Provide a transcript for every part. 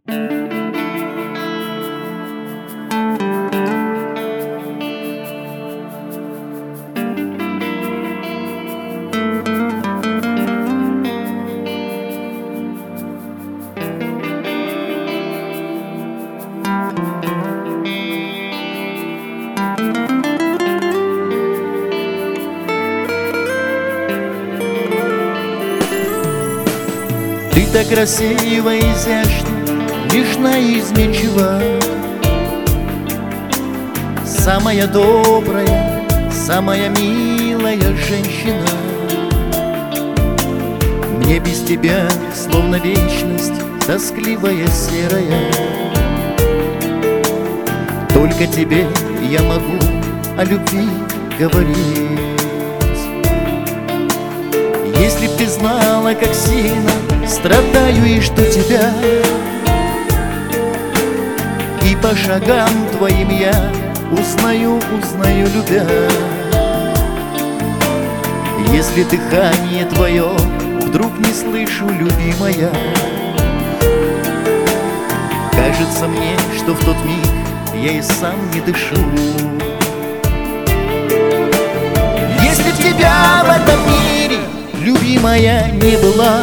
Ты так красива, изящна, нежна и изменчива, самая добрая, самая милая женщина. Мне без тебя словно вечность, тоскливая, серая. Только тебе я могу о любви говорить. Если б ты знала, как сильно страдаю и что тебя, и по шагам твоим я узнаю, любя. Если дыхание твое вдруг не слышу, любимая, кажется мне, что в тот миг я и сам не дышу. Если б тебя в этом мире, любимая, не была,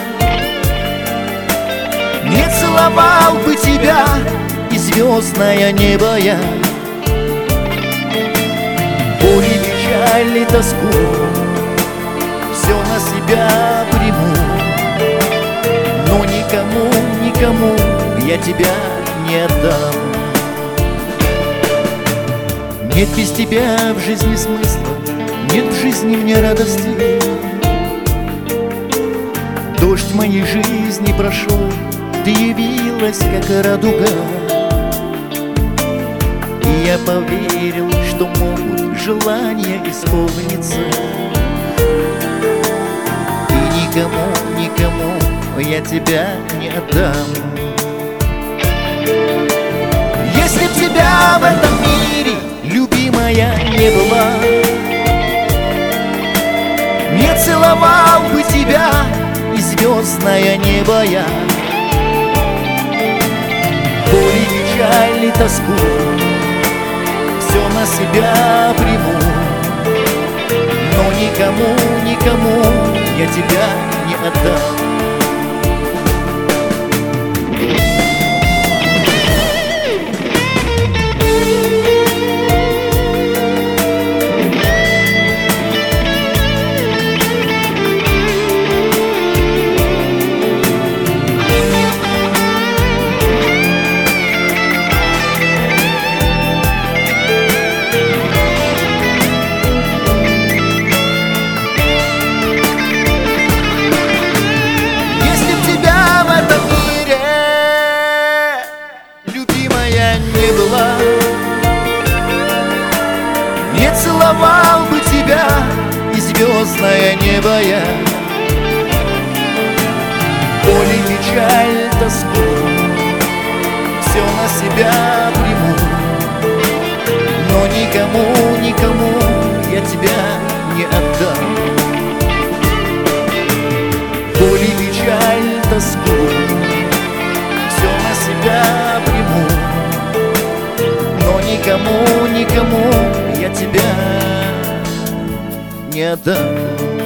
не целовал бы тебя и звездное небо я. Боль и печаль и тоску все на себя приму, но никому, никому я тебя не отдам. Нет без тебя в жизни смысла, нет в жизни мне радости. Дождь моей жизни прошел, ты явилась, как радуга, и я поверил, что могут желания исполниться. И никому, никому я тебя не отдам. Если б тебя в этом мире, любимая, не была, не целовал бы тебя и звездное небо я. Боль и печаль и тоску все на себя приму, но никому, никому я тебя не отдам. Не целовал бы тебя и звездное небо я. Боль и печаль, тоску все на себя приму, но никому, никому я тебя не отдам. Боль и печаль, тоску все на себя приму, но никому, никому я тебя не отдам.